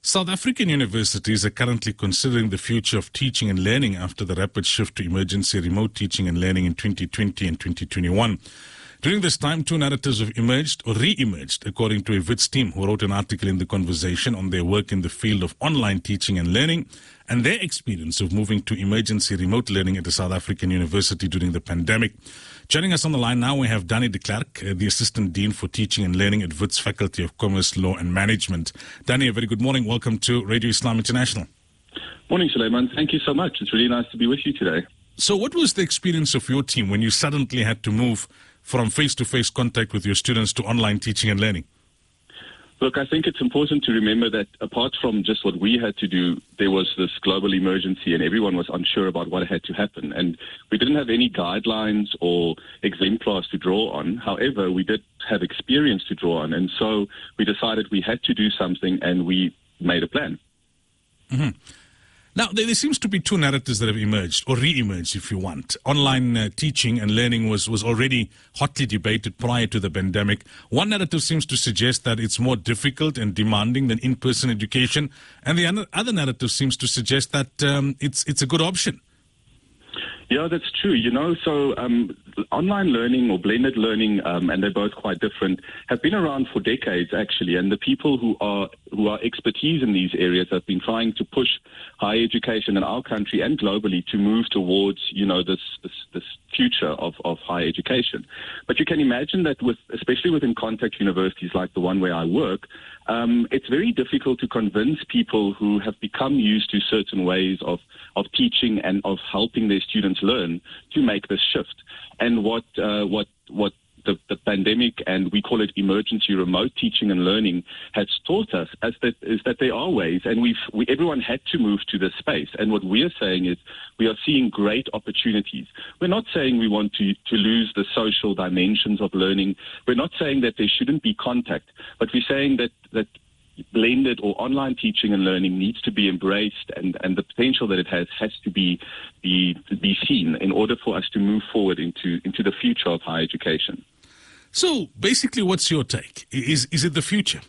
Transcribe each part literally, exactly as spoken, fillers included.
South African universities are currently considering the future of teaching and learning after the rapid shift to emergency remote teaching and learning in twenty twenty and twenty twenty-one. During this time, two narratives have emerged or re-emerged, according to a Wits team who wrote an article in The Conversation on their work in the field of online teaching and learning and their experience of moving to emergency remote learning at a South African university during the pandemic. Joining us on the line now, we have Danny de Klerk, uh, the Assistant Dean for Teaching and Learning at Wits Faculty of Commerce, Law and Management. Danny, a very good morning. Welcome to Radio Islam International. Morning, Suleiman. Thank you so much. It's really nice to be with you today. So what was the experience of your team when you suddenly had to move from face-to-face contact with your students to online teaching and learning? Look, I think it's important to remember that apart from just what we had to do, there was this global emergency and everyone was unsure about what had to happen. And we didn't have any guidelines or exemplars to draw on. However, we did have experience to draw on. And so we decided we had to do something and we made a plan. Mm-hmm. Now, there, there seems to be two narratives that have emerged, or re-emerged, if you want. Online uh, teaching and learning was, was already hotly debated prior to the pandemic. One narrative seems to suggest that it's more difficult and demanding than in-person education, and the other narrative seems to suggest that um, it's it's a good option. Yeah, that's true. You know, so um, online learning or blended learning, um, and they're both quite different, have been around for decades, actually. And the people who are who are expertise in these areas have been trying to push higher education in our country and globally to move towards, you know, this this, this future of, of higher education. But you can imagine that with, especially within contact universities like the one where I work, um, it's very difficult to convince people who have become used to certain ways of, of teaching and of helping their students learn to make this shift. And what uh, what what the, the pandemic, and we call it emergency remote teaching and learning, has taught us as that, is that there are ways, and we've we, everyone had to move to this space. And what we're saying is we are seeing great opportunities. We're not saying we want to, to lose the social dimensions of learning. We're not saying that there shouldn't be contact, but we're saying that that blended or online teaching and learning needs to be embraced, and, and the potential that it has has to be, be be seen in order for us to move forward into into the future of higher education. So basically, what's your take? Is is it the future?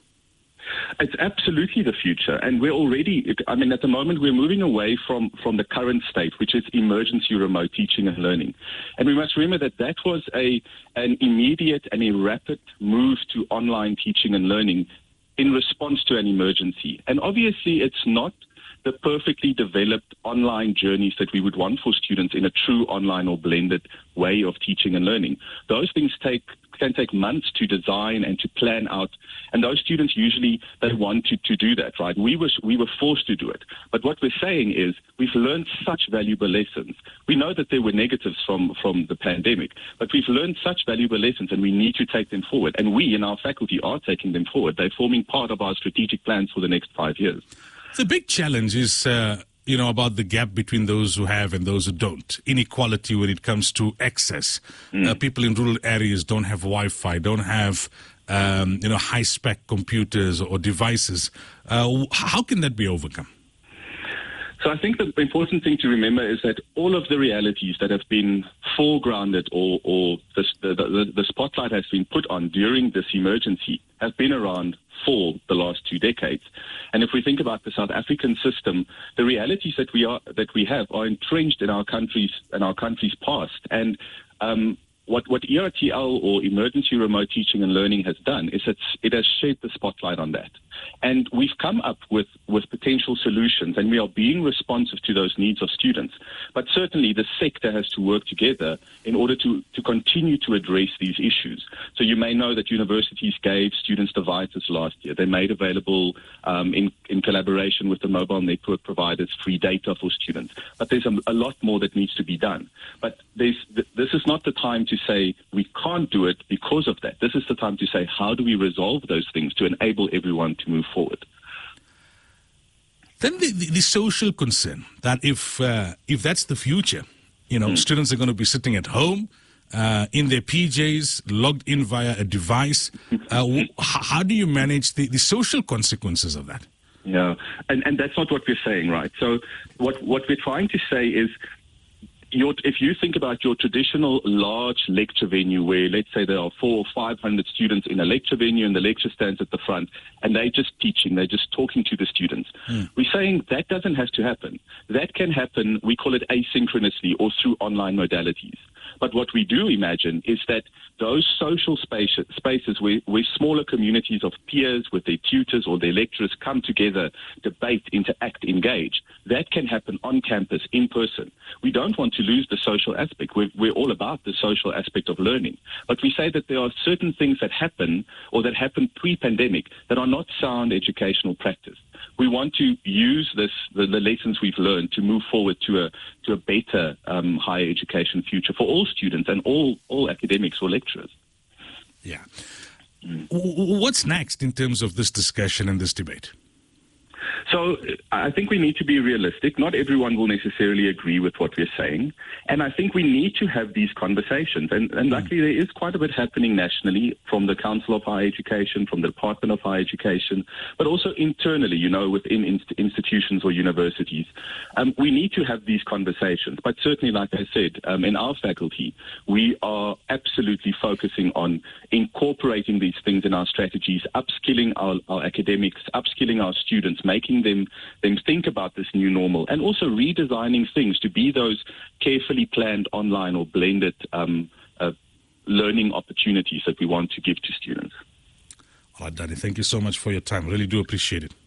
It's absolutely the future, and we're already, I mean, at the moment, we're moving away from, from the current state, which is emergency remote teaching and learning. And we must remember that that was a an immediate and a rapid move to online teaching and learning in response to an emergency. And obviously, it's not the perfectly developed online journeys that we would want for students in a true online or blended way of teaching and learning. Those things take can take months to design and to plan out, and those students usually they want to, to do that, right? We were we were forced to do it. But what we're saying is we've learned such valuable lessons. We know that there were negatives from, from the pandemic, but we've learned such valuable lessons, and we need to take them forward. And we in our faculty are taking them forward. They're forming part of our strategic plans for the next five years. The big challenge is, uh, you know, about the gap between those who have and those who don't. Inequality when it comes to access. Mm. Uh, people in rural areas don't have Wi-Fi, don't have, um, you know, high-spec computers or devices. Uh, how can that be overcome? So I think the important thing to remember is that all of the realities that have been foregrounded or, or the, the, the spotlight has been put on during this emergency have been around for the last two decades. And if we think about the South African system, the realities that we are that we have are entrenched in our country's in our country's past. And um, what what E R T L or emergency remote teaching and learning has done is it's, it has shed the spotlight on that. And we've come up with, with potential solutions, and we are being responsive to those needs of students. But certainly the sector has to work together in order to, to continue to address these issues. So you may know that universities gave students devices last year. They made available, um, in, in collaboration with the mobile network providers, free data for students. But there's a, a lot more that needs to be done. But there's, this is not the time to say we can't do it because of that. This is the time to say, how do we resolve those things to enable everyone to move forward? Then the, the, the social concern that if uh, if that's the future, you know, mm. students are going to be sitting at home uh, in their P Js, logged in via a device. Uh, how do you manage the, the social consequences of that? Yeah, and, and that's not what we're saying, right? So what, what we're trying to say is your, if you think about your traditional large lecture venue where, let's say, there are four or five hundred students in a lecture venue and the lecturer stands at the front and they're just teaching, they're just talking to the students. Mm. We're saying that doesn't have to happen. That can happen, we call it asynchronously or through online modalities. But what we do imagine is that those social spaces, spaces where, where smaller communities of peers with their tutors or their lecturers come together, debate, interact, engage, that can happen on campus, in person. We don't want to lose the social aspect. We're, we're all about the social aspect of learning. But we say that there are certain things that happen or that happened pre-pandemic that are not sound educational practice. We want to use this, the, the lessons we've learned to move forward to a to a better um, higher education future for all students and all, all academics or lecturers. Yeah. Mm. What's next in terms of this discussion and this debate? So I think we need to be realistic. Not everyone will necessarily agree with what we're saying. And I think we need to have these conversations. And, and luckily, there is quite a bit happening nationally from the Council of Higher Education, from the Department of Higher Education, but also internally, you know, within inst- institutions or universities. Um, we need to have these conversations. But certainly, like I said, um, in our faculty, we are absolutely focusing on incorporating these things in our strategies, upskilling our, our academics, upskilling our students, making them, them think about this new normal, and also redesigning things to be those carefully planned online or blended um, uh, learning opportunities that we want to give to students. All right, Danny, thank you so much for your time. Really do appreciate it.